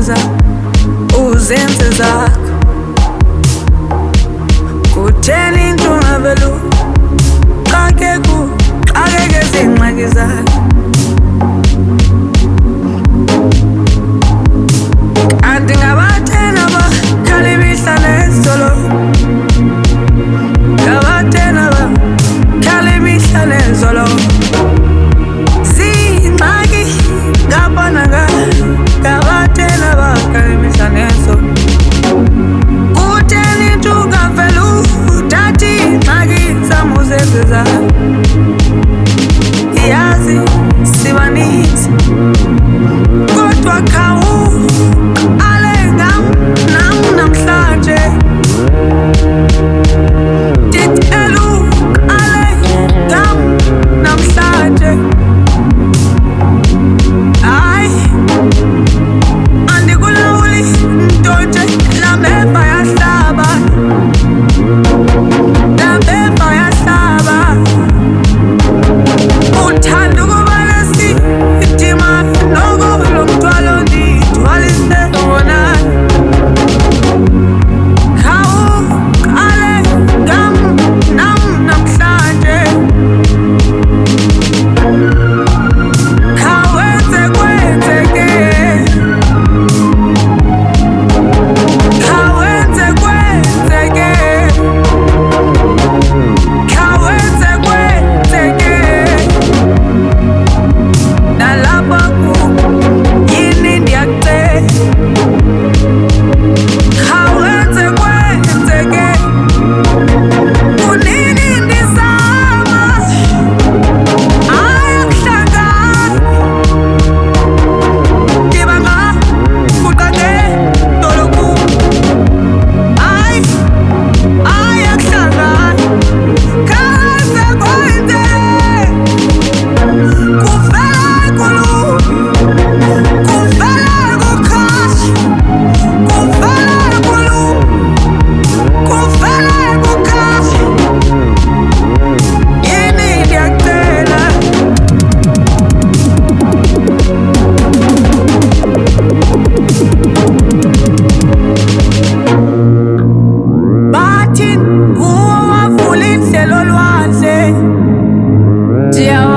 uzenza uzenze zakho. Kutheni into ungavelu xakeke zingxaki zakho. Kanti ngabathena bakhala imihla nezolo, ngabathena bakhala imihla nezolo. Zingxaki ngabona ngabathena bakhala imihla nezolo. Kutheni into ungavelu uthathe ingxaki zami uzenze zakho. Yazi sibaninzi kodwa khawuqale nam namhlanje. Ndicela uqale ngam namhlanje. Hayi andikulawuli nto nje, lameva yahlaba, lameva yahlaba. Uthanda ukuba nesidima noko lo mthwalo ndithwalise wona. Khawuqale ngam namhlanje. Khawenze kwenzeke, khawenze kwenzeke, khawenze kwenzeke. Nalapha yini ndiyakucela, khawenze kwenzeke. Kunini ndizama ayakuhlangana, ndibanga kuqake doloku. Ayakuhlangana, khawenze kwenzeke. Kuvela kulunga, kuvela kukhasha, kuvela kulunga, kuvela kukhasha. Yini ndiyakucela, bathi nguwe wavula indlela olwandle. Ndiyawa